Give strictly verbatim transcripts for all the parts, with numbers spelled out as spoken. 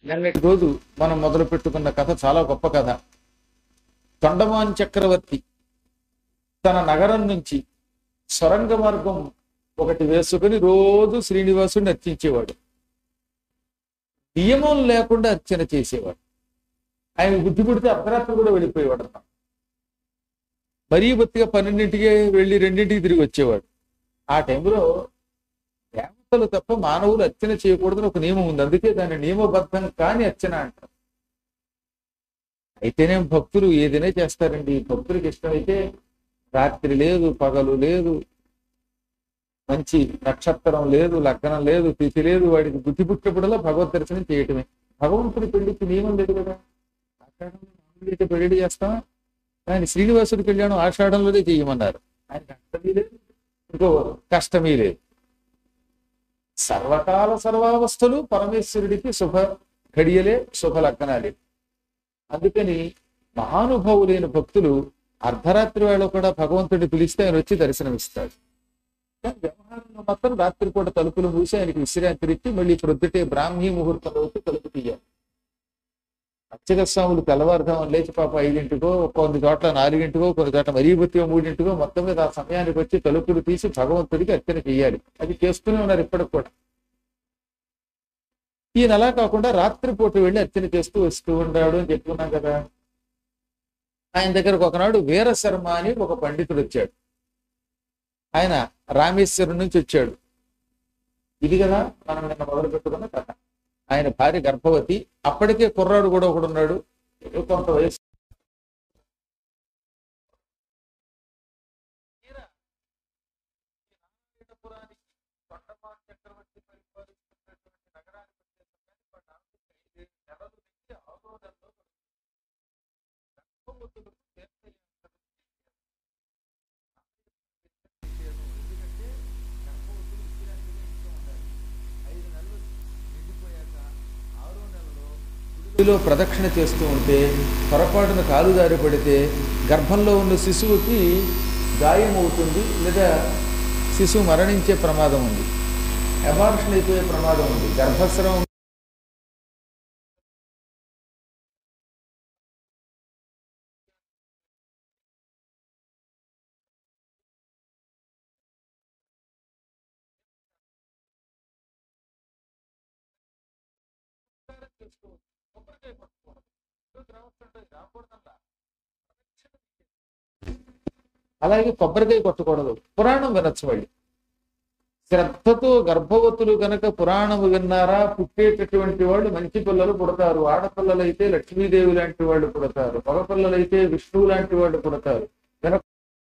నిన్నటి రోజు మనం మొదలు పెట్టుకున్న కథ చాలా గొప్ప కథ. తొండమాన్ చక్రవర్తి తన నగరం నుంచి సొరంగ మార్గం ఒకటి వేసుకుని రోజు శ్రీనివాసుడిని అర్చించేవాడు. నియమం లేకుండా అర్చన చేసేవాడు. ఆయన బుద్ధి పుడితే అర్ధరాత్రి కూడా వెళ్ళిపోయేవాడు అన్నమాట. మరీ బొత్తిగా పన్నెండింటికి వెళ్ళి రెండింటికి తిరిగి వచ్చేవాడు. ఆ టైంలో దేవతలు తప్ప మానవులు అర్చన చేయకూడదని ఒక నియమం ఉంది. అందుకే దాన్ని నియమబద్ధం కాని అర్చన అంటారు. అయితేనే భక్తులు ఏదైనా చేస్తారండి. భక్తులకు ఇష్టమైతే రాత్రి లేదు, పగలు లేదు, మంచి నక్షత్రం లేదు, లగ్నం లేదు, తిథి లేదు, వాడికి బుద్ధి పుట్టినప్పుడల్లా భగవద్ దర్శనం చేయటమే. భగవంతుడి పెళ్లికి నియమం లేదు కదా. ఆషాఢంలో అయితే పెళ్లి చేస్తామా? ఆయన శ్రీనివాసుడి కళ్యాణం ఆషాఢంలోనే చేయమన్నారు. ఆయనకి అష్టమీ లేదు, ఇంకో కష్టమీ లేదు. సర్వకాల సర్వావస్థలు పరమేశ్వరుడికి శుభ ఘడియలే, శుభ లగ్నాలే. అందుకని మహానుభావులైన భక్తులు అర్ధరాత్రి వేళ కూడా భగవంతుడిని పిలిస్తే ఆయన వచ్చి దర్శనమిస్తాడు. కానీ వ్యవహారంలో మాత్రం రాత్రి పూట తలుపులు మూసి ఆయనకి విశ్రాంతి ఇచ్చి మళ్ళీ ప్రొద్దుటే బ్రాహ్మీ ముహూర్తంలో వచ్చి తలుపు తీయాలి. అర్చక స్వాములు తెల్లవారుధామని లేచి పాప ఐదింటికో, కొన్ని చోట్ల నాలుగింటికో, కొన్ని చోట్ల మరీ బొత్తిగా మూడింటికో మొత్తం మీద ఆ సమయానికి వచ్చి తలుపులు తీసి భగవంతుడికి అర్చన చేయాలి. అది చేస్తూనే ఉన్నారు ఇప్పటికి కూడా. ఈయన అలా కాకుండా రాత్రిపూట వెళ్ళి అర్చన చేస్తూ వస్తూ ఉన్నాడు అని చెప్పుకున్నాం కదా. ఆయన దగ్గరకు ఒకనాడు వీరశర్మ అని ఒక పండితుడు వచ్చాడు. ఆయన రామేశ్వరం నుంచి వచ్చాడు. ఇది కదా మనం నిన్న మొదలు పెట్టుకున్న కథ. ఆయన భార్య గర్భవతి. అప్పటికే కుర్రాడు కూడా ఒకడు ఉన్నాడు, కొంత వయసు. చక్రవర్తి పరిపాలిస్తున్నటువంటి నగరానికి లో ప్రదక్షిణ చేస్తూ ఉంటే పొరపాటున కాలు దారి పడితే గర్భంలో ఉన్న శిశువుకి గాయం అవుతుంది, లేదా శిశువు మరణించే ప్రమాదం ఉంది, అబార్షన్ అయిపోయే ప్రమాదం ఉంది. గర్భస్రావం అలాగే కొబ్బరికాయ కొట్టకూడదు. పురాణం వినొచ్చు. వాళ్ళు శ్రద్ధతో గర్భవతులు గనక పురాణము విన్నారా పుట్టేటటువంటి వాళ్ళు మంచి పిల్లలు పుడతారు. ఆడపిల్లలు అయితే లక్ష్మీదేవి లాంటి వాళ్ళు పుడతారు, మగపిల్లలు అయితే విష్ణువు లాంటి వాళ్ళు పుడతారు. కనుక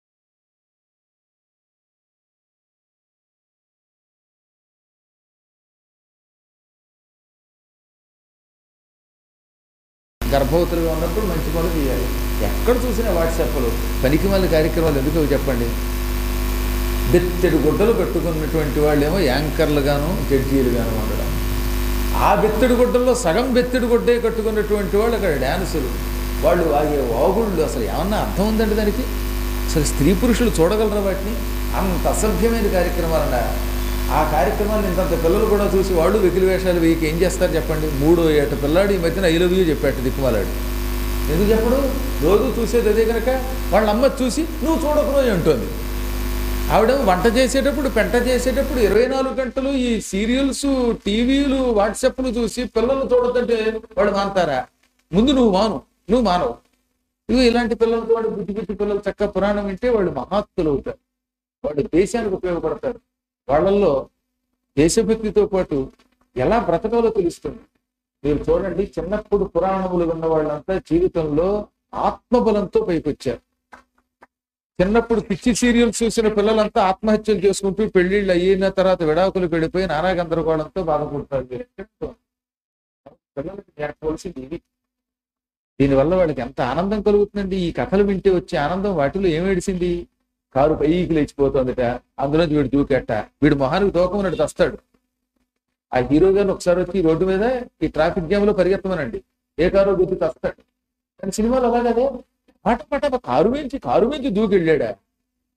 గర్భవతులుగా ఉన్నప్పుడు మంచి పనులు చేయాలి. ఎక్కడ చూసినా వాట్సాప్లో పనికి మళ్ళీ కార్యక్రమాలు ఎందుకు చెప్పండి. బెత్తెడు గుడ్డలు కట్టుకున్నటువంటి వాళ్ళు ఏమో యాంకర్లుగాను జడ్జీలుగాను ఉండడం. ఆ బెత్తెడు గుడ్డల్లో సగం బెత్తెడు గుడ్డే కట్టుకున్నటువంటి వాళ్ళు అక్కడ డ్యాన్సులు, వాళ్ళు ఆగే వాగుళ్ళు. అసలు ఏమన్నా అర్థం ఉందండి దానికి? అసలు స్త్రీ పురుషులు చూడగలరా వాటిని? అంత అసభ్యమైన కార్యక్రమాలు అన్నారు. ఆ కార్యక్రమాన్ని ఇంతంత పిల్లలు కూడా చూసి వాళ్ళు వెకిలి వేషాలు వేయకి ఏం చేస్తారు చెప్పండి. మూడో ఏట పిల్లాడు ఈ మధ్యన ఐ లవ్ యూ చెప్పాడు దిక్కుమాలాడు. ఎందుకు చెప్పడు? రోజు చూసేది అదే కనుక వాళ్ళ అమ్మ చూసి నువ్వు చూడకరోజు అంటుంది. ఆవిడ వంట చేసేటప్పుడు పెంట చేసేటప్పుడు ఇరవై నాలుగు గంటలు ఈ సీరియల్స్, టీవీలు, వాట్సాప్లు చూసి పిల్లలు చూడద్దంటే వాడు మానతారా? ముందు నువ్వు మాను, నువ్వు మానవు. ఇవి ఇలాంటి పిల్లలతో వాడు బుద్ధి బుద్ధి పిల్లలు చక్కగా పురాణం వింటే వాళ్ళు మహాత్తులు అవుతారు. వాళ్ళు దేశానికి ఉపయోగపడతారు. వాళ్ళల్లో దేశభక్తితో పాటు ఎలా బ్రతకాలో తెలుస్తుంది. మీరు చూడండి, చిన్నప్పుడు పురాణములు ఉన్న వాళ్ళంతా జీవితంలో ఆత్మబలంతో పైకొచ్చారు. చిన్నప్పుడు పిచ్చి సీరియల్స్ చూసిన పిల్లలంతా ఆత్మహత్యలు చేసుకుంటూ పెళ్లిళ్ళు అయిన తర్వాత విడాకులు పెడిపోయి నానా గందరగోళంతో బాధపడతారు. పిల్లలకి నేర్పవలసింది ఇది. దీనివల్ల వాళ్ళకి ఎంత ఆనందం కలుగుతుందండి. ఈ కథలు వింటే వచ్చే ఆనందం వాటిలో ఏమేడిసింది? కారు పైకి లేచిపోతుందట, అందులోంచి వీడు దూకెట్ట, వీడు మొహానికి తోకమన్నట్టు తస్తాడు. ఆ హీరో గారిని ఒకసారి వచ్చి రోడ్డు మీద ఈ ట్రాఫిక్ జామ్ లో పరిగెత్తమనండి, ఏ కారో గుర్తు తస్తాడు. కానీ సినిమాలు అలాగదే పాట పాట కారు మించి కారు మించి దూకి వెళ్ళాడా,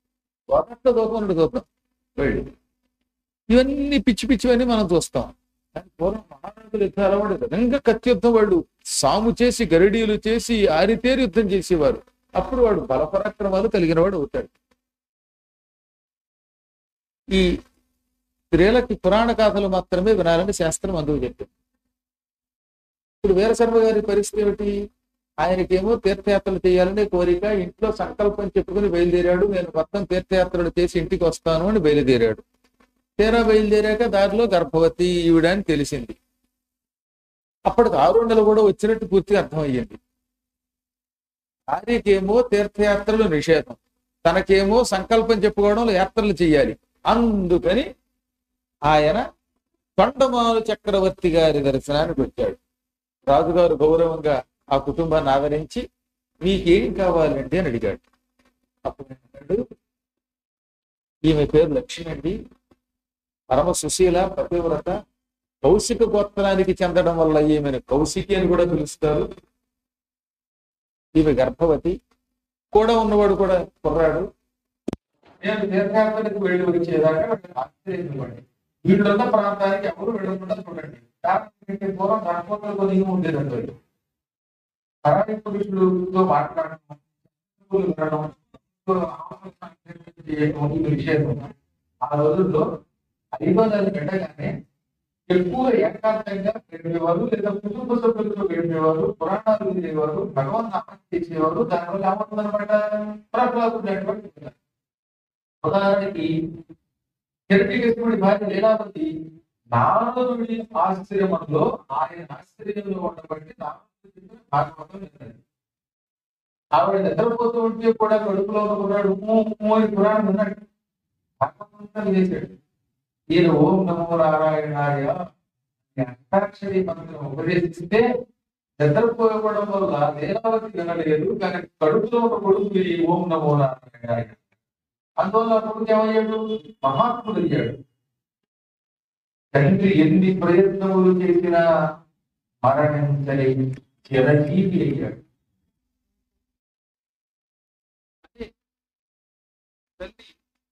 తోకట్లో తోకమన్నట్టు చూద్దాం వెళ్ళి. ఇవన్నీ పిచ్చి పిచ్చివన్నీ మనం చూస్తాం. కానీ పూర్వం మహారాజులు యుద్ధం అలవాడు నిజంగా కత్తి యుద్ధం వాళ్ళు సాము చేసి గరిడీలు చేసి ఆరితేరి యుద్ధం చేసేవారు. అప్పుడు వాడు బలపరాక్రమాలు కలిగిన వాడు అవుతాడు. ఈ స్త్రీలకి పురాణ గాథలు మాత్రమే వినాలని శాస్త్రం అందుకు చెప్పింది. ఇప్పుడు వీరశర్మ గారి పరిస్థితి ఏమిటి? ఆయనకేమో తీర్థయాత్రలు చేయాలనే కోరిక, ఇంట్లో సంకల్పం చెప్పుకుని బయలుదేరాడు. నేను మొత్తం తీర్థయాత్రలు చేసి ఇంటికి వస్తాను అని బయలుదేరాడు. తీరా బయలుదేరాక దారిలో గర్భవతి ఈవిడ అని తెలిసింది. అప్పటికి ఆరు నెలలు కూడా వచ్చినట్టు పూర్తిగా అర్థమయ్యింది. భార్యకేమో తీర్థయాత్రలు నిషేధం, తనకేమో సంకల్పం చెప్పుకోవడంలో యాత్రలు చేయాలి. అందుకని ఆయన తొండమాను చక్రవర్తి గారి దర్శనానికి వచ్చాడు. రాజుగారు గౌరవంగా ఆ కుటుంబాన్ని ఆదరించి మీకేం కావాలండి అని అడిగాడు. అప్పుడు అన్నాడు, ఈమె పేరు లక్ష్మి అండి, పరమ సుశీల పతివ్రత, కౌశిక గోత్రానికి చెందడం వల్ల ఈమెను కౌశికి అని కూడా పిలుస్తారు. ఈమె గర్భవతి, కూడా ఉన్నవాడు కూడా కుర్రాడు. నేను తీర్థయాత్రలకు వెళ్ళి వచ్చేదాకా ఆశ్చర్యపడి వీళ్ళున్న ప్రాంతానికి ఎవరు వెళ్ళకుండా చూడండి. పూర్వం గర్భవతులు కొని ఉండేదండి. పరాయి పురుషులతో మాట్లాడడం, విషయం ఆ రోజుల్లో ఐదోదాలు పెట్టగానే ఎక్కువ ఏకాంతంగా గడిపేవారు, లేదా కుటుంబ సభ్యులతో గడిపేవారు, పురాణాలు వినేవారు, భగవన్ నామం చేసేవారు. దానివల్ల ఏమవుతుందన్నమాట, ప్రబలమైనటువంటి ఉదాహరణకి హిరణ్యకశిపుడి భార్య లీలావతి నారదుడి ఆశ్చర్యంలో ఆయన ఆశ్చర్యంలో ఉండబట్టి నారదుడి భాగవతం విన్నది. ఆవిడ నిద్రపోతూ ఉంటే కూడా కడుపులో ఉన్నకున్నాడు పురాణం విన్నాడు, భాగవతం చేశాడు. ఈయన ఓం నమో నారాయణాయ అంతాక్షరి మంత్రం ఉపదేశిస్తే నిద్రపోవడం వల్ల లీలావతి వినలేదు, కానీ కడుపులో ఉన్న కొడుకు ఈ ఓం నమో నారాయణాయ. అందువల్ల కొడుకు ఏమయ్యాడు, మహాత్ముడు అయ్యాడు. తండ్రి ఎన్ని ప్రయత్నములు చేసినా మరణించని చిరజీవి అయ్యాడు. తల్లి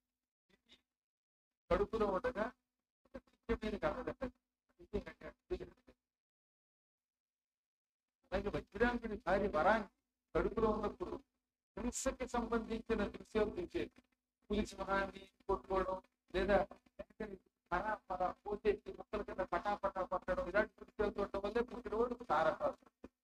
కడుపులో ఉండగా అలాగే వజ్రాంగుడి భార్య వరాన్ని కడుపులో ఉన్నప్పుడు హింసకి సంబంధించిన దృశ్యాలు తీసేది. పులి సింహాన్ని కొట్టుకోవడం, లేదా పరా పరా పోసేసి ముక్కల కింద పటా పటా పట్టడం, ఇలాంటి దృశ్యాలు చూడటం వల్లే పుట్టినవాడు తారకాసు.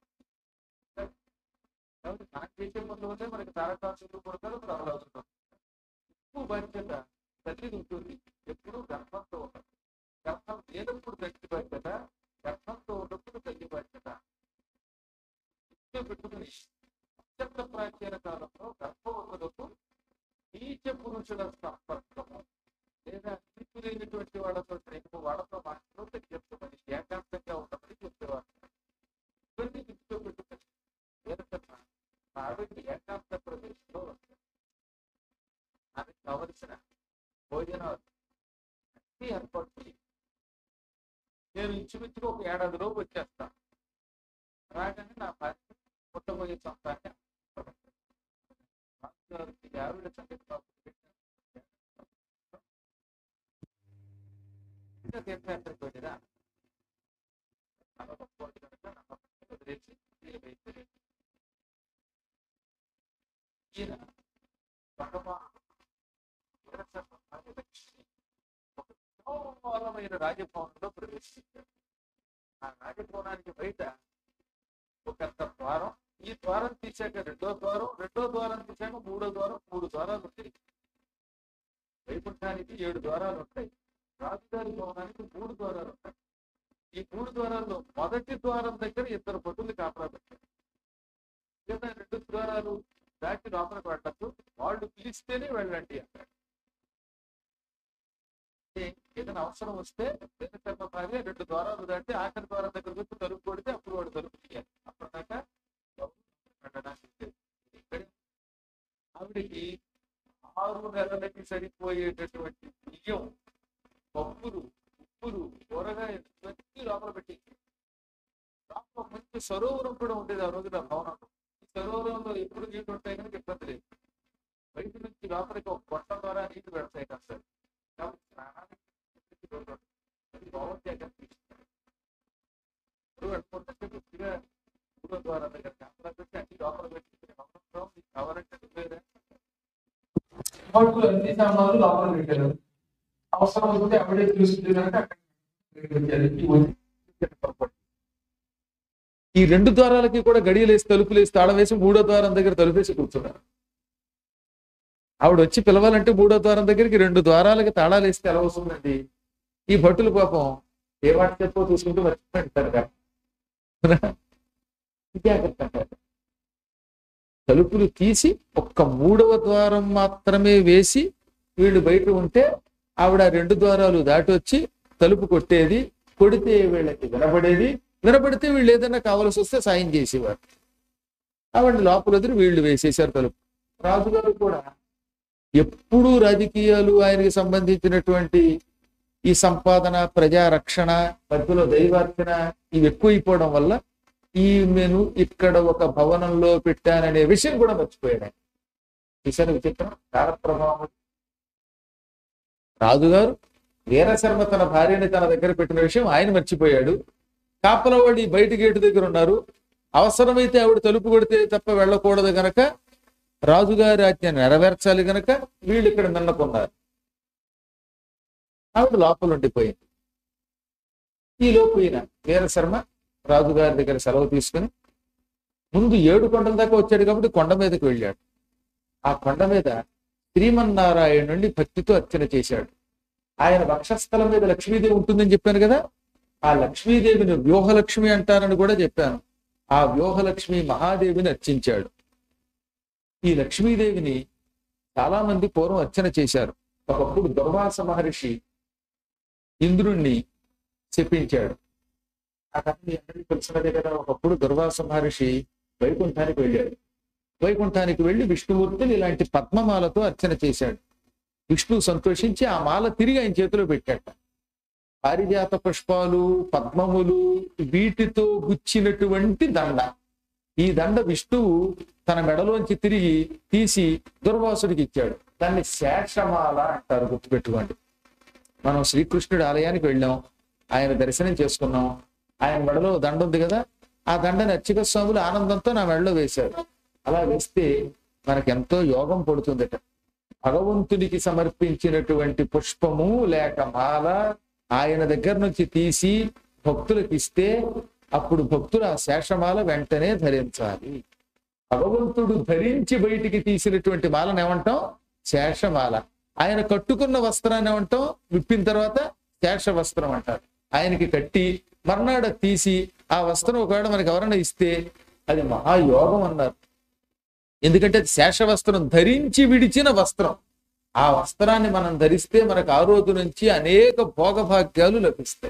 కాబట్టి మనం చేసే ముందు వల్లే మనకి తారకాసులు కొడతారు, ప్రహ్లాదులు. ఎక్కువ బాధ్యత తల్లి ఉంటుంది. ఎప్పుడు గర్భంతో ఉండదు. గర్భం లేనప్పుడు తల్లి బాధ్యత, గర్భంతో ఉన్నప్పుడు తల్లి బాధ్యత. పెట్టుకుని అత్యంత ప్రాచీన కాలంలో గర్భవతులకు నీచ పురుషుల సంపర్కము లేదా నీతి లేనటువంటి వాళ్ళతో ప్రేమ వాళ్ళతో మాట్లాడుతూ చెప్తామని, ఏకాంతంగా ఉండమని చెప్పేవారు. ఇవన్నీ దృష్టిలో పెట్టుకుని వేరకన్నా ఆవిడ ఏకాంత ప్రదేశంలో వస్తుంది. ఆమెకు కావలసిన భోజనాలు అన్ని ఏర్పాటు చేయి. నేను ఇంచుమించుగా ఒక ఏడాదిలోపు వచ్చేస్తాను. రాగానే నా భార్య పుట్టబోయే సంతాన్ని ఆవిడ సంగతి తీర్థయాత్రకు వెళ్ళిరా వదిలేసి ఈయన భగవాన్ విశాలమైన రాజభవనంలో ప్రవేశించాడు. ఆ రాజభవనానికి బయట ఒక ద్వారం, ఈ ద్వారం తీసాక రెండో ద్వారం, రెండో ద్వారం తీసాక మూడో ద్వారం, మూడు ద్వారాలు ఉంటాయి. వైకుంఠానికి ఏడు ద్వారాలు ఉంటాయి. రాజుగారి భవనానికి మూడు ద్వారాలు ఉంటాయి. ఈ మూడు ద్వారాల్లో మొదటి ద్వారం దగ్గర ఇద్దరు భటులు కాపలా పెట్టారు. లేదా రెండు ద్వారాలు దాటి లోపలికి వెళ్ళచ్చు, వాళ్ళు పిలిస్తేనే వెళ్ళండి అన్నాడు. ఏదైనా అవసరం వస్తే వెనుకన్న భార్య రెండు ద్వారాలు దాటి ఆఖరి ద్వారం దగ్గరకు వచ్చి తలుపు కొడితే అప్పుడు వాడు తలుపు తీయాలి. అప్పటిదాకా వెళ్ళడానికి ఆవిడికి ఆరు నెలలకి సరిపోయేటటువంటి బియ్యం, పప్పులు, ఉప్పులు, కూరగాయలు ఇవన్నీ లోపల పెట్టి లోపల మంచి సరోవరం కూడా ఉండేది ఆ రోజున భవనంలో. ఈ సరోవరంలో ఎప్పుడు నీళ్లు ఉంటాయి కనుక ఇబ్బంది లేదు. బయట నుంచి లోపలికి ఒక కొట్ట ద్వారా నీళ్లు పెడతాయి కాస్త. కాబట్టి స్నానానికి బాగుంటాయి కనిపిస్తుంది. మూడో ద్వారం దగ్గర కాపలా పెట్టి అన్ని లోపల పెట్టి కావాలంటే నువ్వేరా భటులు అన్ని సామాన్లు లోపల పెట్టారు. అవసరం అనుకుంటే అప్పుడే తీసుకుంటున్నారంటే అక్కడ ఈ రెండు ద్వారాలకి కూడా గడియలేసి తలుపులేసి తాళం వేసి మూడో ద్వారం దగ్గర తలుపేసి కూర్చున్నారు. ఆవిడ వచ్చి పిలవాలంటే మూడో ద్వారం దగ్గరికి రెండు ద్వారాలకి తాళాలు వేస్తే ఎలా వస్తుందండి? ఈ భటులు పాపం ఏ వాటి చెప్పో చూసుకుంటూ మర్చిపోతారు కదా. తలుపులు తీసి ఒక్క మూడవ ద్వారం మాత్రమే వేసి వీళ్ళు బయట ఉంటే ఆవిడ రెండు ద్వారాలు దాటి వచ్చి తలుపు కొట్టేది. కొడితే వీళ్ళకి వినపడేది, వినపడితే వీళ్ళు ఏదైనా కావాల్సి వస్తే సాయం చేసేవారు. ఆవిడ లోపల వదిలి వీళ్ళు వేసేసారు తలుపు. రాజుగారు కూడా ఎప్పుడూ రాజకీయాలు, ఆయనకి సంబంధించినటువంటి ఈ సంపాదన, ప్రజా రక్షణ, మధ్యలో దైవార్చన ఇవి ఎక్కువైపోవడం వల్ల ఈమెను ఇక్కడ ఒక భవనంలో పెట్టాననే విషయం కూడా మర్చిపోయాడు. విషయాన్ని విచిత్రం, కాల ప్రభావం. రాజుగారు వీరశర్మ తన భార్యని తన దగ్గర పెట్టిన విషయం ఆయన మర్చిపోయాడు. కాపలవాడి బయట గేటు దగ్గర ఉన్నారు. అవసరమైతే ఆవిడ తలుపు కొడితే తప్ప వెళ్ళకూడదు గనక, రాజుగారి ఆజ్ఞ నెరవేర్చాలి గనక వీళ్ళు ఇక్కడ నిన్నకున్నారు. ఆవిడ లోపల ఉండిపోయింది. ఈ లోపు ఈయన వీరశర్మ రాజుగారి దగ్గర సెలవు తీసుకుని ముందు ఏడు కొండల దాకా వచ్చాడు కాబట్టి కొండ మీదకి వెళ్ళాడు. ఆ కొండ మీద శ్రీమన్నారాయణ నుండి భక్తితో అర్చన చేశాడు. ఆయన వక్షస్థలం మీద లక్ష్మీదేవి ఉంటుందని చెప్పాను కదా, ఆ లక్ష్మీదేవిని వ్యూహలక్ష్మి అంటారని కూడా చెప్పాను. ఆ వ్యూహలక్ష్మి మహాదేవిని అర్చించాడు. ఈ లక్ష్మీదేవిని చాలా మంది పూర్వం అర్చన చేశారు. ఒకప్పుడు దుర్వాస మహర్షి ఇంద్రుణ్ణి శపించాడు. ఆ కథ అందరికీ తెలిసినదే కదా. ఒకప్పుడు దుర్వాస మహర్షి వైకుంఠానికి వెళ్ళాడు. వైకుంఠానికి వెళ్ళి విష్ణుమూర్తిని ఇలాంటి పద్మమాలతో అర్చన చేశాడు. విష్ణువు సంతోషించి ఆ మాల తిరిగి ఆయన చేతిలో పెట్టాట. పారిజాత పుష్పాలు, పద్మములు వీటితో గుచ్చినటువంటి దండ. ఈ దండ విష్ణువు తన మెడలోంచి తిరిగి తీసి దుర్వాసుడికి ఇచ్చాడు. దాన్ని శేషమాల అంటారు, గుర్తుపెట్టుకోండి. మనం శ్రీకృష్ణుడి ఆలయానికి వెళ్ళాం, ఆయన దర్శనం చేసుకున్నాం. ఆయన మెడలో దండ ఉంది కదా, ఆ దండని అర్చక స్వాములు ఆనందంతో నా మెడలో వేశారు. అలా వేస్తే మనకి ఎంతో యోగం పడుతుందట. భగవంతుడికి సమర్పించినటువంటి పుష్పము లేక మాల ఆయన దగ్గర నుంచి తీసి భక్తులకు ఇస్తే అప్పుడు భక్తులు ఆ శేషమాల వెంటనే ధరించాలి. భగవంతుడు ధరించి బయటికి తీసినటువంటి మాలను ఏమంటాం? శేషమాల. ఆయన కట్టుకున్న వస్త్రాన్ని ఏమంటాం? విప్పిన తర్వాత శేష వస్త్రం అంటారు. ఆయనకి కట్టి మర్నాడు తీసి ఆ వస్త్రం ఒకవేళ మనకి ఎవరైనా ఇస్తే అది మహాయోగం అన్నారు. ఎందుకంటే అది శేష వస్త్రం, ధరించి విడిచిన వస్త్రం. ఆ వస్త్రాన్ని మనం ధరిస్తే మనకు ఆ రోజు నుంచి అనేక భోగభాగ్యాలు లభిస్తాయి.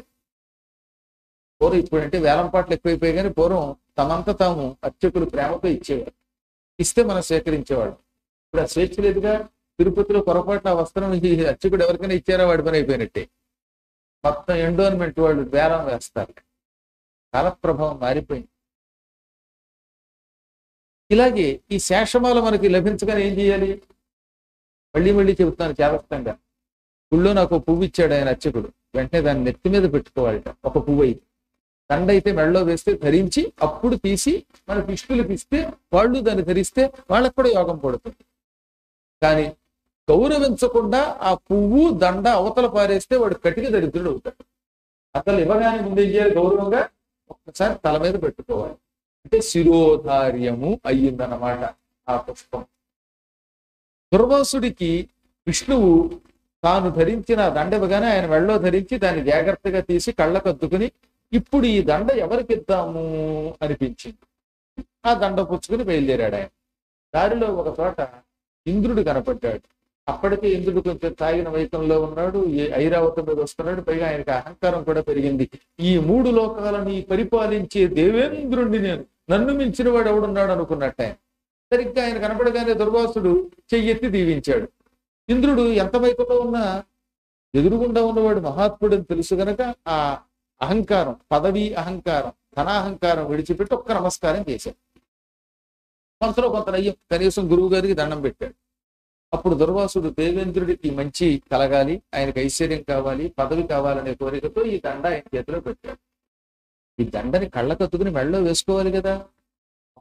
పూర్వం ఇప్పుడంటే వేలంపాట్లు ఎక్కువైపోయాయి, కానీ పూర్వం తమంతా తాము అర్చకులు ప్రేమతో ఇచ్చేవారు. ఇస్తే మనం స్వీకరించేవాడు. ఇప్పుడు ఆ స్వేచ్ఛ లేదుగా. తిరుపతిలో పొరపాటు ఆ వస్త్రం ఈ అర్చకుడు ఎవరికైనా ఇచ్చారా వాడి పని అయిపోయినట్టే. మొత్తం ఎండోన్మెంట్ వాళ్ళు బేరం వేస్తారు. కాలప్రభావం మారిపోయింది. ఇలాగే ఈ శేషమాల మనకి లభించగానే ఏం చేయాలి? మళ్ళీ మళ్ళీ చెబుతున్నాను చేదస్తంగా. గుళ్ళో నాకు ఒక పువ్వు ఇచ్చాడు ఆయన అర్చకుడు. వెంటనే దాన్ని నెత్తి మీద పెట్టుకోవాలట. ఒక పువ్వు అయితే దండ అయితే మెడలో వేస్తే ధరించి అప్పుడు తీసి మన విష్ణులకు ఇస్తే వాళ్ళు దాన్ని ధరిస్తే వాళ్ళకు కూడా యోగం పడుతుంది. కానీ గౌరవించకుండా ఆ పువ్వు దండ అవతల పారేస్తే వాడు కటిక దరిద్రుడు అవుతాడు. అసలు ఇవ్వగానే ముందేం చేయాలి? గౌరవంగా ఒక్కసారి తల మీద పెట్టుకోవాలి. అంటే శిరోధార్యము అయ్యిందన్నమాట ఆ పుష్పం. దుర్వాసుడికి విష్ణువు తాను ధరించిన దండ ఇవ్వగానే ఆయన మెడలో ధరించి దాన్ని జాగ్రత్తగా తీసి కళ్ళకద్దుకుని ఇప్పుడు ఈ దండ ఎవరికి ఇద్దాము అనిపించింది. ఆ దండ పుచ్చుకుని బయలుదేరాడు ఆయన. దారిలో ఒక చోట ఇంద్రుడు కనపడ్డాడు. అప్పటికే ఇంద్రుడు కొంచెం తాగిన వైకంలో ఉన్నాడు, ఐరావతం మీద వస్తున్నాడు. పైగా ఆయనకి అహంకారం కూడా పెరిగింది. ఈ మూడు లోకాలను పరిపాలించే దేవేంద్రుణ్ణి నేను, నన్ను మించిన వాడు ఎవడున్నాడు అనుకున్నట్టు ఆయన. సరిగ్గా ఆయన కనపడగానే దుర్వాసుడు చెయ్యెత్తి దీవించాడు. ఇంద్రుడు ఎంత వైకంలో ఉన్నా ఎదురుగుండా ఉన్నవాడు మహాత్ముడు అని తెలుసు గనక ఆ అహంకారం, పదవి అహంకారం, ధనాహంకారం విడిచిపెట్టి ఒక్క నమస్కారం చేశాడు. మనసులో కొంత నయ్యం, కనీసం గురువు గారికి దండం పెట్టాడు. అప్పుడు దుర్వాసుడు దేవేంద్రుడికి మంచి కలగాలి, ఆయనకు ఐశ్వర్యం కావాలి, పదవి కావాలనే కోరికతో ఈ దండ ఆయన చేతిలో పెట్టాడు. ఈ దండని కళ్ళకత్తుకుని మెడలో వేసుకోవాలి కదా.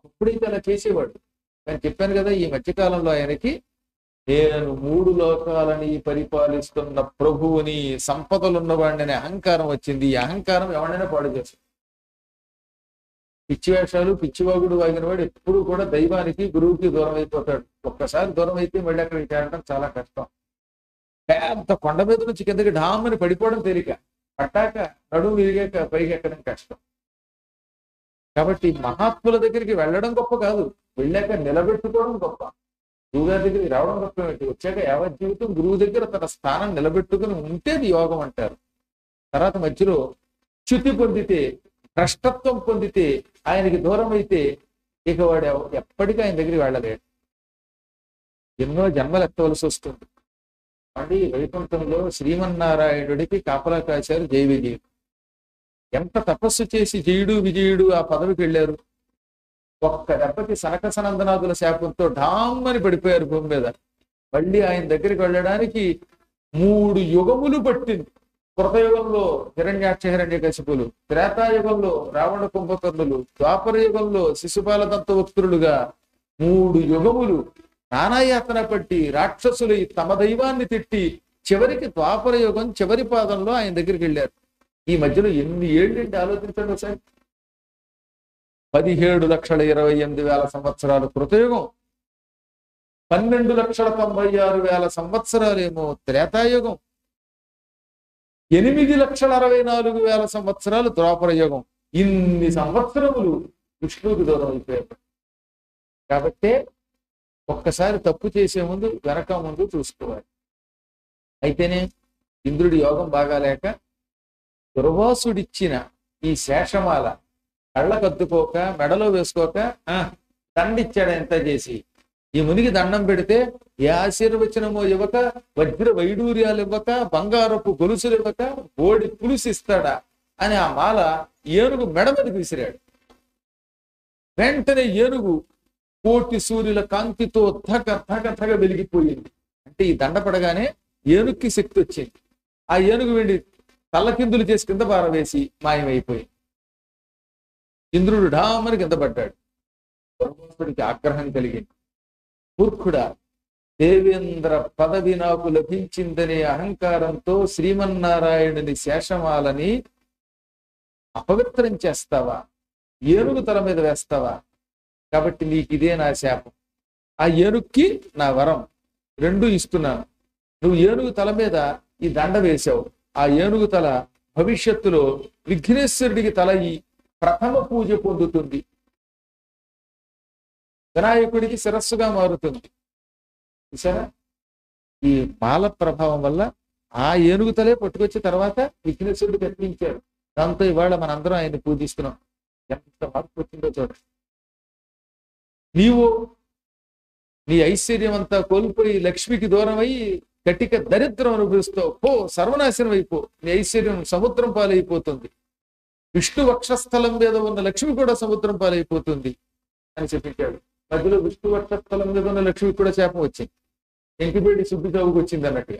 ఒకప్పుడైతే అలా చేసేవాడు. నేను చెప్పాను కదా ఈ మధ్యకాలంలో ఆయనకి నేను మూడు లోకాలని పరిపాలిస్తున్న ప్రభువుని, సంపదలు ఉన్నవాడిని అనే అహంకారం వచ్చింది. ఈ అహంకారం ఎవరైనా పాడు చేస్తుంది. పిచ్చి వేషాలు పిచ్చివాగుడు వాగిన వాడు ఎప్పుడు కూడా దైవానికి గురువుకి దూరం అయిపోతాడు. ఒక్కసారి దూరం అయితే మళ్ళీ అక్కడికి చేరడం చాలా కష్టం. పెద్ద కొండ మీద నుంచి కిందకి ఢామని పడిపోవడం తేలిక, పట్టాక నడుము విరిగాక పైకి ఎక్కడం కష్టం. కాబట్టి మహాత్ముల దగ్గరికి వెళ్ళడం గొప్ప కాదు, వెళ్ళాక నిలబెట్టుకోవడం గొప్ప. గురువుగారి దగ్గరికి రావడం గొప్ప ఏంటి, వచ్చాక యావత్ జీవితం గురువు దగ్గర తన స్థానం నిలబెట్టుకుని ఉంటేది యోగం అంటారు. తర్వాత మధ్యలో చ్యుతి పొందితే, భ్రష్టత్వం పొందితే, ఆయనకి దూరం అయితే ఇక వాడు ఎవ- ఎప్పటికీ ఆయన దగ్గరికి వెళ్ళలేడు. ఎన్నో జన్మలు ఎత్తవలసి వస్తుంది. మళ్ళీ వైకుంఠంలో శ్రీమన్నారాయణుడికి కాపలా కాశారు జై విజయుడు. ఎంత తపస్సు చేసి జయుడు విజయుడు ఆ పదవికి వెళ్ళారు. ఒక్క దెబ్బకి సనక సనందనాథుల శాపంతో ఢామ్మని పడిపోయారు భూమి మీద. మళ్ళీ ఆయన దగ్గరికి వెళ్ళడానికి మూడు యుగములు పట్టింది. కృతయుగంలో హిరణ్యాక్ష హిరణ్య కశిపులు, త్రేతాయుగంలో రావణ కుంభకర్ణులు, ద్వాపర యుగంలో శిశుపాల దంతవక్తులుగా మూడు యుగములు నానాయాతన పట్టి రాక్షసులు తమ దైవాన్ని తిట్టి చివరికి ద్వాపర యుగం చివరి పాదంలో ఆయన దగ్గరికి వెళ్ళారు. ఈ మధ్యలో ఎన్ని ఏళ్ళంటే ఆలోచించండి ఒకసారి. పదిహేడు లక్షల ఇరవై ఎనిమిది వేల సంవత్సరాలు కృతయుగం, పన్నెండు లక్షల తొంభై ఆరు వేల సంవత్సరాలేమో త్రేతాయుగం, ఎనిమిది లక్షల అరవై నాలుగు వేల సంవత్సరాలు ద్వాపర యుగం. ఇన్ని సంవత్సరములు విష్ణువుకి దూరం అయిపోయారు. కాబట్టే ఒక్కసారి తప్పు చేసే ముందు వెనక ముందు చూసుకోవాలి. అయితేనే ఇంద్రుడి యోగం బాగాలేక దుర్వాసుడిచ్చిన ఈ శేషమాల కళ్ళకద్దుకోక మెడలో వేసుకోక ఆ దండిచ్చాడు ఎంత చేసి. ఈ మునికి దండం పెడితే ఏ ఆశీర్వచనమో ఇవ్వక, వజ్ర వైడూర్యాలు ఇవ్వక, బంగారపు గొలుసులు ఇవ్వక, బోడి పులుసు ఇస్తాడా అని ఆ మాల ఏనుగు మెడ మీదకి విసిరాడు. వెంటనే ఏనుగు కోటి సూర్యుల కాంతితో ధగ ధగ ధగ వెలిగిపోయింది. అంటే ఈ దండ పడగానే ఏనుగుకి శక్తి వచ్చింది. ఆ ఏనుగు వెళ్ళి తల్లకిందులు చేసి కింద పారవేసి మాయమైపోయింది. ఇంద్రుడు ఢామని కింద పడ్డాడు. పరమేశ్వరుడికి ఆగ్రహం కలిగింది. మూర్ఖుడా, దేవేంద్ర పదవి నాకు లభించిందనే అహంకారంతో శ్రీమన్నారాయణుని శేషమాలని అపవిత్రం చేస్తావా? ఏనుగు తల మీద వేస్తావా? కాబట్టి నీకు ఇదే నా శాపం. ఆ ఏనుగుకి నా వరం రెండు ఇస్తున్నాను. నువ్వు ఏనుగు తల మీద ఈ దండ వేశావు. ఆ ఏనుగు తల భవిష్యత్తులో విఘ్నేశ్వరుడికి తల ఈ ప్రథమ పూజ పొందుతుంది, వినాయకుడికి శిరస్సుగా మారుతుంది. చూసారా, ఈ మాల ప్రభావం వల్ల ఆ ఏనుగు తలే పట్టుకొచ్చి తర్వాత విఘ్నేశ్వరుడికి అర్పించారు. దాంతో ఇవాళ మనందరం ఆయన్ని పూజిస్తున్నాం. ఎంత మార్పు వచ్చిందో చూడండి. నీవు నీ ఐశ్వర్యం అంతా కోల్పోయి లక్ష్మికి దూరం అయి కటిక దరిద్రం అనుభవిస్తావు. పో, సర్వనాశనం అయిపో. నీ ఐశ్వర్యం సముద్రం పాలైపోతుంది. విష్ణు వక్షస్థలం మీద ఉన్న లక్ష్మి కూడా సముద్రం పాలైపోతుంది అని చెప్పించాడు. మధ్యలో విష్ణు వక్షస్థలం మీద ఉన్న లక్ష్మికి కూడా శాపం వచ్చింది. ఎంకిపెట్టి సుబ్బి చౌకు వచ్చింది అన్నట్టుగా.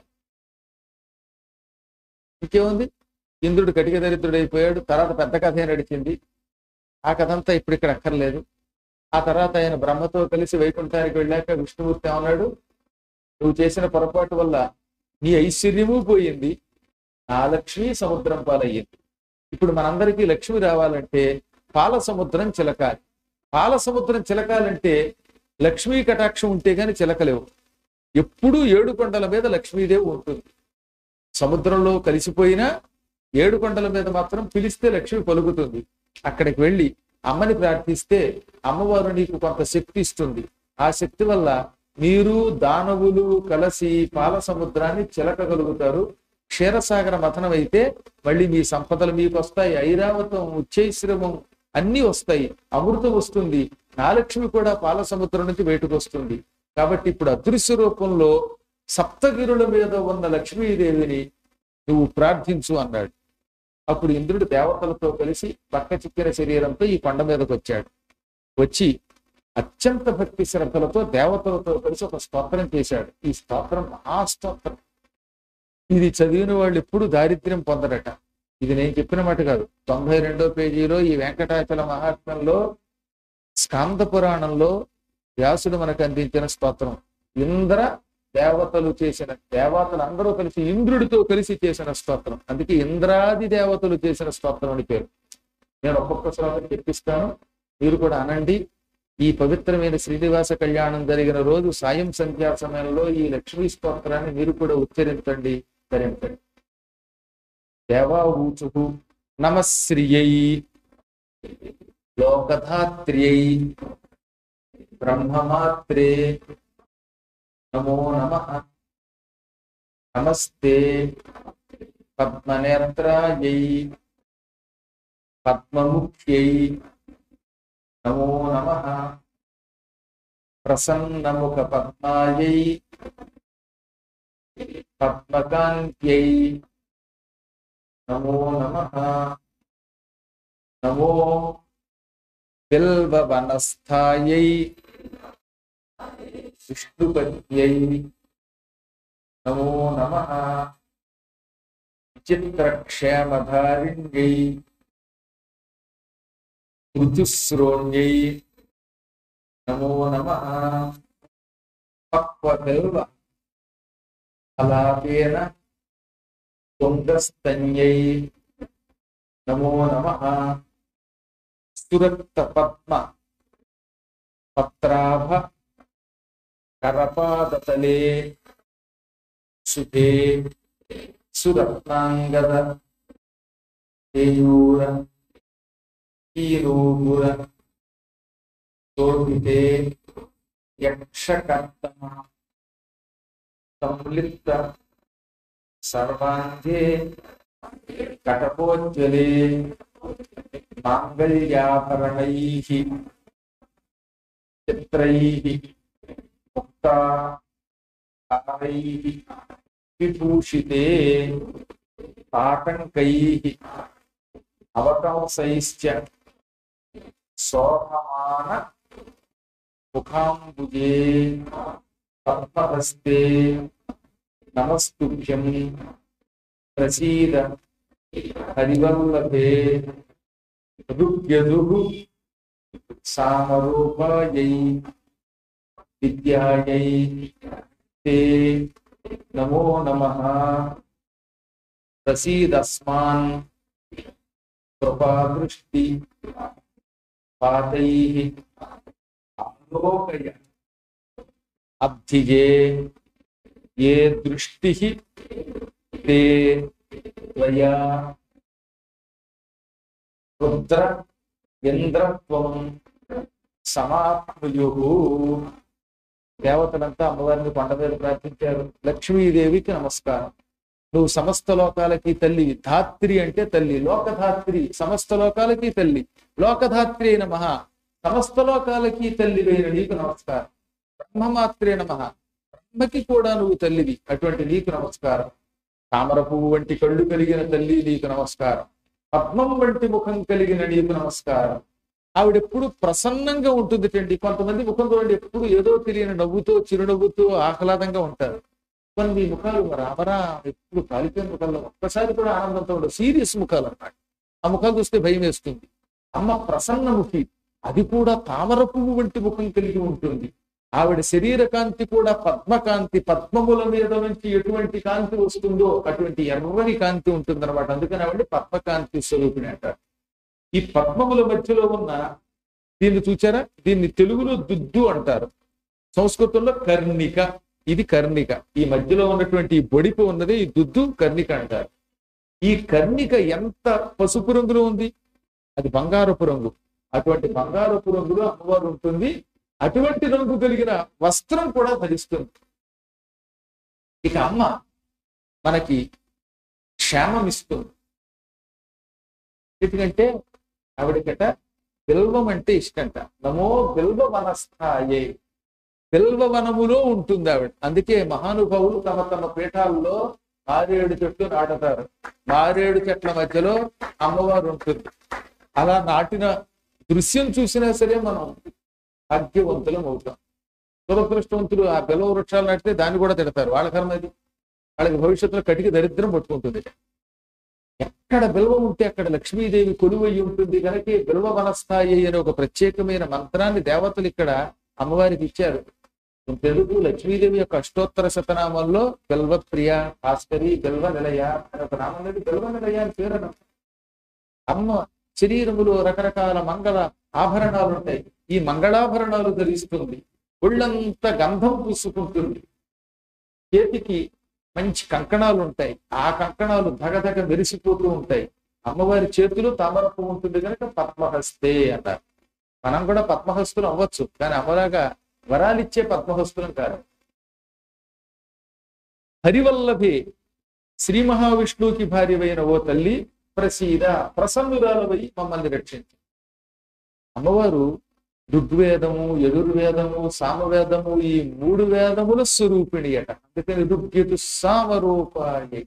ఇంకేముంది, ఇంద్రుడు కటిక దరిద్రుడు అయిపోయాడు. తర్వాత పెద్ద కథ నడిచింది. ఆ కథ అంతా ఇప్పుడు ఇక్కడ అక్కర్లేదు. ఆ తర్వాత ఆయన బ్రహ్మతో కలిసి వైకుంఠానికి వెళ్ళాక విష్ణుమూర్తి ఏమన్నాడు, నువ్వు చేసిన పొరపాటు వల్ల నీ ఐశ్వర్యము పోయింది, ఆ లక్ష్మి సముద్రం పాలయ్యింది. ఇప్పుడు మనందరికీ లక్ష్మి రావాలంటే పాల సముద్రం చిలకాలి. పాల సముద్రం చిలకాలంటే లక్ష్మీ కటాక్షం ఉంటే గాని చిలకలేవు. ఎప్పుడూ ఏడు కొండల మీద లక్ష్మీదేవి ఉంటుంది. సముద్రంలో కలిసిపోయినా ఏడు కొండల మీద మాత్రం పిలిస్తే లక్ష్మి పలుకుతుంది. అక్కడికి వెళ్ళి అమ్మని ప్రార్థిస్తే అమ్మవారు నీకు కొంత శక్తి ఇస్తుంది. ఆ శక్తి వల్ల మీరు దానవులు కలిసి పాల సముద్రాన్ని చిలకగలుగుతారు. క్షీరసాగర మథనం అయితే మళ్ళీ మీ సంపదలు మీకు వస్తాయి. ఐరావతం, ఉచ్చైశ్రమం అన్ని వస్తాయి. అమృతం వస్తుంది. నాలక్ష్మి కూడా పాల సముద్రం నుంచి బయటకు వస్తుంది. కాబట్టి ఇప్పుడు అదృశ్య రూపంలో సప్తగిరుల మీద ఉన్న లక్ష్మీదేవిని నువ్వు ప్రార్థించు అన్నాడు. అప్పుడు ఇంద్రుడు దేవతలతో కలిసి పక్క చిక్కిన శరీరంతో ఈ కొండ మీదకి వచ్చాడు. వచ్చి అత్యంత భక్తి శ్రద్ధలతో దేవతలతో కలిసి ఒక స్తోత్రం చేశాడు. ఈ స్తోత్రం మహాస్తోత్రం. ఇది చదివిన వాళ్ళు ఎప్పుడు దారిద్ర్యం పొందరట. ఇది నేను చెప్పిన మాట కాదు. తొంభై రెండో పేజీలో ఈ వెంకటాచల మహాత్మ్యంలో స్కాంద పురాణంలో వ్యాసుడు మనకు అందించిన స్తోత్రం. ఇంద్ర దేవతలు చేసిన, దేవతలు అందరూ కలిసి ఇంద్రుడితో కలిసి చేసిన స్తోత్రం. అందుకే ఇంద్రాది దేవతలు చేసిన స్తోత్రం అని పేరు. నేను ఒక్కొక్క శ్లోకం చెప్పిస్తాను, మీరు కూడా అనండి. ఈ పవిత్రమైన శ్రీనివాస కళ్యాణం జరిగిన రోజు సాయం సంధ్యా సమయంలో ఈ లక్ష్మీ స్తోత్రాన్ని మీరు కూడా ఉచ్చరించండి, ధరించండి. దేవా ఊచు నమశ్రియై లోకధాత్ర్యై బ్రహ్మమాత్రే నమో నమః. నమస్తే పద్మనేత్రాయై పద్మముఖ్యై నమో నమః. ప్రసన్నముఖ పద్మాయై పద్మకాంత్యై నమో నమః. నమో బిల్వవనస్థాయై విష్ణుపత్యై నమో నమః. విచిత్రక్షేమధారిణ్యై ఋతుశ్రోణ్యై నమో నమః. పక్వబిల్వ అలాపేన తుంగస్తన్యై నమో నమః. సురక్త పద్మ పత్రాభ కరపాదతలే సుధే సురత్నాంగద కేయూర కీరూపుర శోభితే యక్షకర్తమ సంలిప్త సర్వాంగే కటకోజ్వలే మాంగళ్యాభరణైః చిత్రైః ముక్తాహారైః విభూషితే ఆటంకైః అవకంసైశ్చ శోభమాన ముఖాంబుజే పద్మహస్తే నమస్తుభ్యం ప్రసీద హరివల్లభే ఋగ్యదుః సామరూపాయై విద్యాయై తే నమో నమః. ప్రసీదస్మాన్ కృపాదృష్టి పాతైః ఆలోకయ అబ్ధిజే ఏ దృష్టిః తే త్వయా రుద్ర ఇంద్రత్వం సమాప్నుయుః. దేవతలంతా అమ్మవారిని కొండ మీద ప్రార్థించారు. లక్ష్మీదేవికి నమస్కారం, నువ్వు సమస్త లోకాలకి తల్లి. ధాత్రి అంటే తల్లి, లోకధాత్రి, సమస్త లోకాలకి తల్లి. లోకధాత్రి నమః, సమస్త లోకాలకి తల్లి అయిన నీకు నమస్కారం. బ్రహ్మమాత్రే నమః, బ్రహ్మకి కూడా నువ్వు తల్లివి, అటువంటి నీకు నమస్కారం. తామర పువ్వు వంటి కళ్ళు కలిగిన తల్లి నీకు నమస్కారం. పద్మం వంటి ముఖం కలిగిన నీకు నమస్కారం. ఆవిడెప్పుడు ప్రసన్నంగా ఉంటుంది టండి. కొంతమంది ముఖం చూడండి ఎప్పుడు ఏదో తెలియని నవ్వుతో చిరునవ్వుతో ఆహ్లాదంగా ఉంటారు. కొన్ని ముఖాలు రామరా ఎప్పుడు కాలిపోయిన ముఖాల్లో ఒక్కసారి కూడా ఆనందంతో ఉండవు, సీరియస్ ముఖాలు అన్నమాట. ఆ ముఖాలు చూస్తే భయం వేస్తుంది. అమ్మ ప్రసన్న ముఖి, అది కూడా తామర పువ్వు వంటి ముఖం కలిగి ఉంటుంది. ఆవిడ శరీర కాంతి కూడా పద్మకాంతి, పద్మముల మీద నుంచి ఎటువంటి కాంతి వస్తుందో అటువంటి ఎర్రని కాంతి ఉంటుంది అనమాట. అందుకని ఆవిడ పద్మకాంతి స్వరూపిణి అంటారు. ఈ పద్మముల మధ్యలో ఉన్న దీన్ని చూచారా, దీన్ని తెలుగులో దుద్దు అంటారు, సంస్కృతంలో కర్ణిక. ఇది కర్ణిక. ఈ మధ్యలో ఉన్నటువంటి ఈ బొడిపు ఉన్నది ఈ దుద్దు కర్ణిక అంటారు. ఈ కర్ణిక ఎంత పసుపు రంగులో ఉంది, అది బంగారపు రంగు. అటువంటి బంగారపు రంగులో అమ్మవారు ఉంటుంది. అటువంటి రంగు కలిగిన వస్త్రం కూడా ధరిస్తుంది. ఇక అమ్మ మనకి క్షేమం ఇస్తుంది. ఎందుకంటే ఆవిడకట బిల్వం అంటే ఇష్టంట. నమో బిల్వ వనస్థాయే, బిల్వ వనములో ఉంటుంది ఆవిడ. అందుకే మహానుభావులు తమ తమ పీఠాల్లో మారేడు చెట్లు నాటుతారు. మారేడు చెట్ల మధ్యలో అమ్మవారు ఉంటుంది. అలా నాటిన దృశ్యం చూసినా సరే మనం భాగ్యవంతులం అవుతాం. దురదృష్టవంతులు ఆ బిల్వ వృక్షాలు నాటితే దాన్ని కూడా తిడతారు. వాళ్ళ కర్మ అది. వాళ్ళకి భవిష్యత్తులో కటికి దరిద్రం పట్టుకుంటుంది. ఎక్కడ బిల్వం ఉంటే అక్కడ లక్ష్మీదేవి కొలువై ఉంటుంది కనుక బిల్వ వనస్థాయి అనే ఒక ప్రత్యేకమైన మంత్రాన్ని దేవతలు ఇక్కడ అమ్మవారికి ఇచ్చారు. తెలుగు లక్ష్మీదేవి యొక్క అష్టోత్తర శతనామంలో బిల్వప్రియ, భాస్కరి, బిల్వ నిలయ అనే ఒక నామంలో బిల్వ నిలయ అని పేరు అన్నమాట. అమ్మ శరీరములో రకరకాల మంగళ ఆభరణాలు ఉంటాయి. ఈ మంగళాభరణాలు ధరిస్తుంది, ఒళ్ళంతా గంధం పూసుకుంటుంది, చేతికి మంచి కంకణాలు ఉంటాయి. ఆ కంకణాలు ధగధగ మెరిసిపోతూ ఉంటాయి. అమ్మవారి చేతులు తామరపు ఉంటుంది కనుక పద్మహస్తే అన్నారు. మనం కూడా పద్మహస్తులు అవ్వచ్చు, కానీ అమ్మలాగా వరాలిచ్చే పద్మహస్తులం కాదు. హరివల్లభి శ్రీ మహావిష్ణువుకి భార్యవైన ఓ తల్లి ప్రసీద, ప్రసన్నురాలవై మమ్మల్ని రక్షించి. అమ్మవారు ఋగ్వేదము, యజుర్వేదము, సామవేదము ఈ మూడు వేదముల స్వరూపిణి అట. అందుకని ఋగ్యతు సామరూపాయ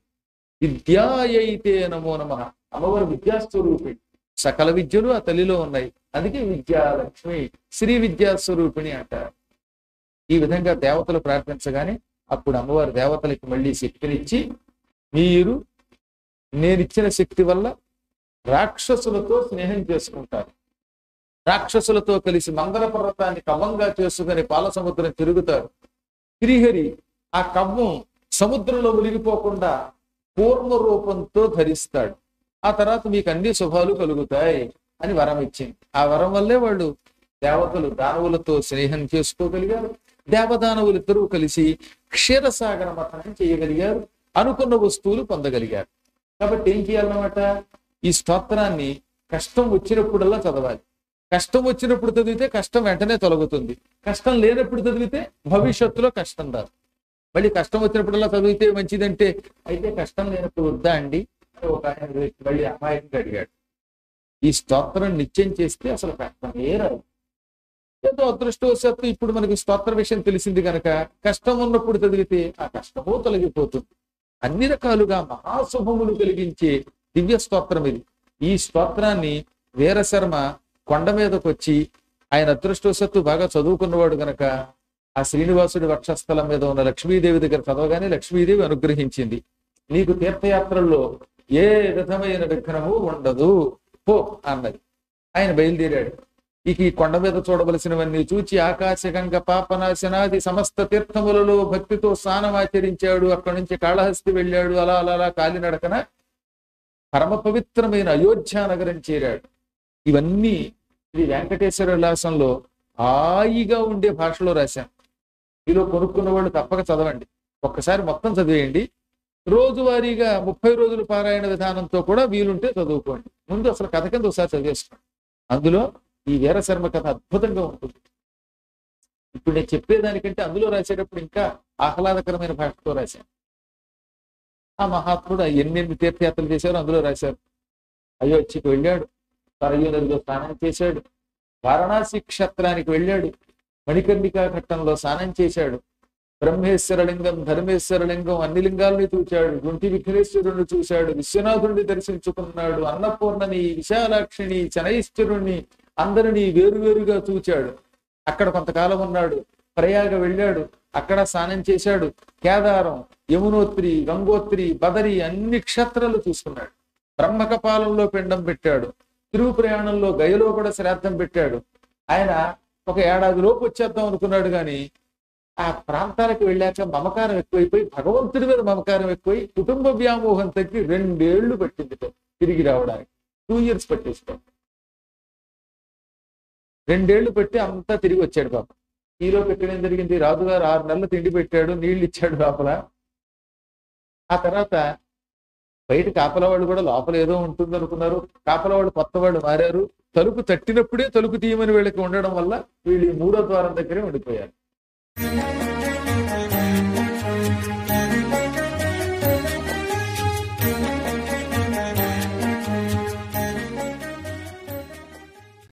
విద్యాయైతే నమో నమః. అమ్మవారు విద్యాస్వరూపిణి, సకల విద్యలు ఆ తల్లిలో ఉన్నాయి. అందుకే విద్యాలక్ష్మి, శ్రీ విద్యాస్వరూపిణి అంటారు. ఈ విధంగా దేవతలు ప్రార్థించగానే అప్పుడు అమ్మవారు దేవతలకి మళ్ళీ శక్తినిచ్చి, మీరు నేనిచ్చిన శక్తి వల్ల రాక్షసులతో స్నేహం చేసుకుంటారు, రాక్షసులతో కలిసి మంగళ పర్వతాన్ని కవ్వంగా చేసుకుని పాల సముద్రం తిరుగుతారు. శ్రీహరి ఆ కవ్వం సముద్రంలో మునిగిపోకుండా పూర్ణ రూపంతో ధరిస్తాడు. ఆ తర్వాత మీకు అన్ని శుభాలు కలుగుతాయి అని వరం ఇచ్చింది. ఆ వరం వల్లే వాళ్ళు దేవతలు దానవులతో స్నేహం చేసుకోగలిగారు. దేవదానవులు ఇద్దరూ కలిసి క్షీరసాగర మథనం చేయగలిగారు, అనుకున్న వస్తువులు పొందగలిగారు. కాబట్టి ఏం చేయాలన్నమాట, ఈ స్తోత్రాన్ని కష్టం వచ్చినప్పుడల్లా చదవాలి. కష్టం వచ్చినప్పుడు చదివితే కష్టం వెంటనే తొలగుతుంది, కష్టం లేనప్పుడు చదివితే భవిష్యత్తులో కష్టం రాదు. మళ్ళీ కష్టం వచ్చినప్పుడల్లా చదివితే మంచిదంటే, అయితే కష్టం లేనప్పుడు వద్దా అండి అని ఒక ఆయన మళ్ళీ అమ్మాయికి అడిగాడు. ఈ స్తోత్రం నిత్యం చేస్తే అసలు కష్టమే రాదు. ఏదో అదృష్టవశాత్తు ఇప్పుడు మనకి స్తోత్ర విషయం తెలిసింది కనుక కష్టం ఉన్నప్పుడు చదివితే ఆ కష్టమూ తొలగిపోతుంది. అన్ని రకాలుగా మహాశుభములు కలిగించే దివ్య స్తోత్రం ఇది. ఈ స్తోత్రాన్ని వీరశర్మ కొండ మీదకి వచ్చి, ఆయన అదృష్టవశాత్తు బాగా చదువుకున్నవాడు గనక ఆ శ్రీనివాసుడి వక్షస్థలం మీద ఉన్న లక్ష్మీదేవి దగ్గర చదవగానే లక్ష్మీదేవి అనుగ్రహించింది. నీకు తీర్థయాత్రల్లో ఏ విధమైన విఘ్నము ఉండదు పో అన్నది. ఆయన బయలుదేరాడు. ఇక ఈ కొండ మీద చూడవలసినవన్నీ చూచి ఆకాశగంగ పాపనాశనాది సమస్త తీర్థములలో భక్తితో స్నానం ఆచరించాడు. అక్కడి నుంచి కాళహస్తి వెళ్ళాడు. అలా అలా అలా కాలినడకన పరమ పవిత్రమైన అయోధ్య నగరం చేరాడు. ఇవన్నీ శ్రీ వెంకటేశ్వర విలాసంలో హాయిగా ఉండే భాషలో రాశాను. మీలో కొనుక్కున్న వాళ్ళు తప్పక చదవండి. ఒక్కసారి మొత్తం చదివేయండి. రోజువారీగా ముప్పై రోజుల పారాయణ విధానంతో కూడా వీలుంటే చదువుకోండి. ముందు అసలు కథ కింద ఒకసారి చదివేసుకోండి. అందులో ఈ వీరశర్మ కథ అద్భుతంగా ఉంటుంది. ఇప్పుడు నేను చెప్పేదానికంటే అందులో రాసేటప్పుడు ఇంకా ఆహ్లాదకరమైన భాషతో రాశాను. ఆ మహాత్ముడు ఎన్నెన్ని తీర్థయాత్రలు చేశారో అందులో రాశారు. అయోధ్యకి వెళ్ళాడు, సరయూ నదిలో స్నానం చేశాడు, వారణాసి క్షేత్రానికి వెళ్ళాడు, మణికర్ణికా ఘట్టంలో స్నానం చేశాడు, బ్రహ్మేశ్వర లింగం, ధర్మేశ్వర లింగం అన్ని లింగాలని చూశాడు, గుంటి విఘ్నేశ్వరుణ్ణి చూశాడు, విశ్వనాథుడిని దర్శించుకున్నాడు, అన్నపూర్ణని, విశాలాక్షిని, శనైశ్వరుణ్ణి అందరినీ వేరువేరుగా చూచాడు. అక్కడ కొంతకాలం ఉన్నాడు. ప్రయాగ వెళ్ళాడు, అక్కడ స్నానం చేశాడు. కేదారం, యమునోత్రి, గంగోత్రి, బదరి అన్ని క్షేత్రాలు చూసుకున్నాడు. బ్రహ్మకపాలంలో పిండం పెట్టాడు. తిరుగు ప్రయాణంలో గయలో కూడా శ్రాద్ధం పెట్టాడు. ఆయన ఒక ఏడాది లోపు వచ్చేద్దాం అనుకున్నాడు, కానీ ఆ ప్రాంతాలకు వెళ్ళాక మమకారం ఎక్కువైపోయి, భగవంతుడి మీద మమకారం ఎక్కువై కుటుంబ వ్యామోహం తగ్గి రెండేళ్లు పట్టింది తిరిగి రావడానికి. టూ ఇయర్స్ పట్టేస్తాం. రెండేళ్లు పెట్టి అంతా తిరిగి వచ్చాడు పాప. ఈలో పెట్టడం జరిగింది. రాజుగారు ఆరు నెలలు తిండి పెట్టాడు, నీళ్లు ఇచ్చాడు లోపల. ఆ తర్వాత బయట కాపల వాళ్ళు కూడా లోపల ఏదో ఉంటుంది అనుకున్నారు. కాపల వాళ్ళు కొత్త వాళ్ళు మారారు. తలుపు తట్టినప్పుడే తలుపు తీయమని వీళ్ళకి ఉండడం వల్ల వీళ్ళు మూడో ద్వారం దగ్గరే ఉండిపోయారు.